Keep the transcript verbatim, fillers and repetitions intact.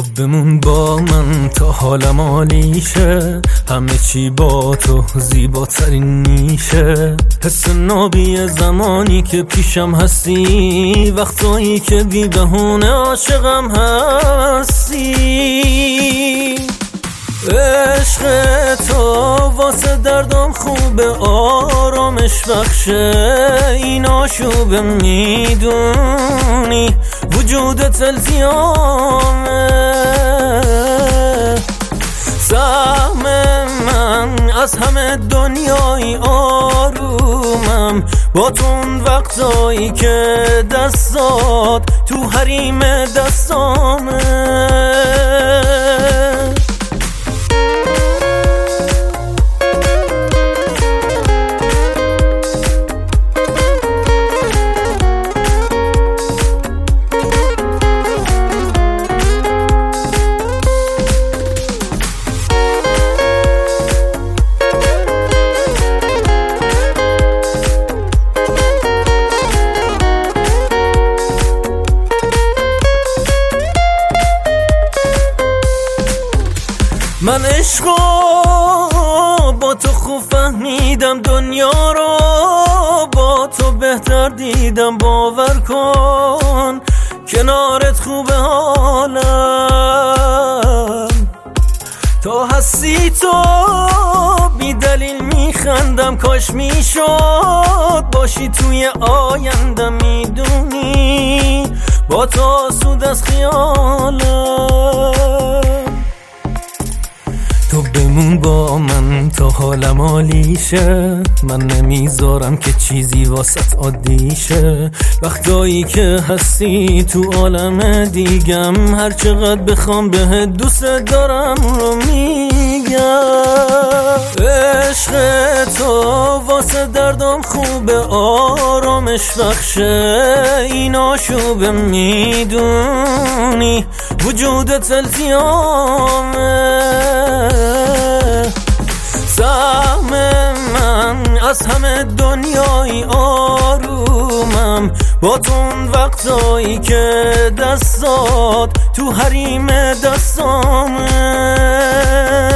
بمون با من تا حالم عالی شه، همه چی با تو زیباترین میشه. حس نابی زمانی که پیشم هستی، وقتایی که بی بهونه عاشقم هستی. عشق تو واسه دردم خوبه، آرامش بخشه، این آشوبه میدونی وجودت التیامه. سهم من از همه دنیای آرومم، با تو اون وقتایی که دستات تو حریم دستامه. من عشقو با تو خوب فهمیدم، دنیا رو با تو بهتر دیدم. باور کن کنارت خوبه حالم، تا هستی تو بی دلیل میخندم. کاش میشد باشی توی آینده، میدونی با تو آسود از خیالم. تو بمون با من تا حالم عالی شه، من نمیذارم که چیزی واسط عادی شه. وقتایی که هستی تو عالم دیگم، هر چقدر بخوام بهت دوست دارم رو میگم. عشق تو واسه دردم خوبه، آرامش بخشه، این آشوبه میدونی وجودت التیامه. سهم من از همه دنیای آرومم، با تو اون وقتایی که دستات تو حریم دستامه.